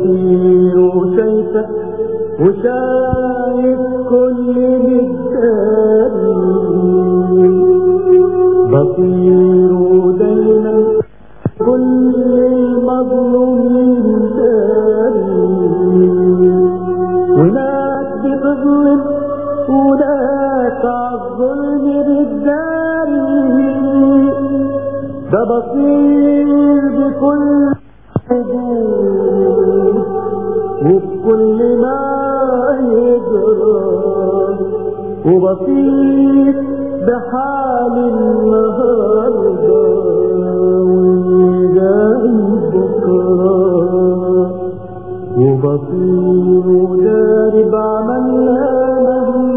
بصير وشايفك وشايف كل الداري، بصير ودايما كل المظلومين داري، وناس بتظلم وناس عالظلم بتداري، ده بصير بكل حدود وبكل ما يجرى، وبصير بحال النهارده وجاي بكره، وبصير وداري بعملها